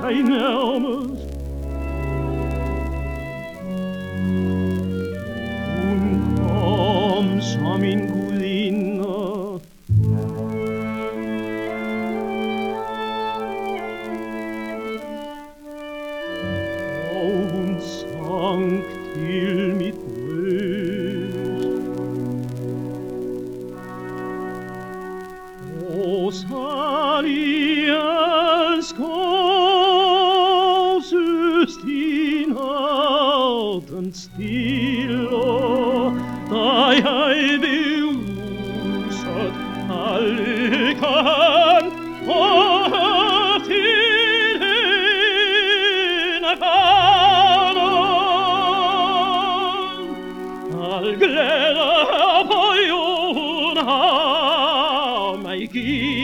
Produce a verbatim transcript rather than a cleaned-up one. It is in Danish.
dig nærmest. Hun kom som en gudinde, og hun sank til mit bryst. Og salig elsker søst i natten stille, da jeg beruset af lykken og hørte til hende falde. Al glæde på jorden har mig givet,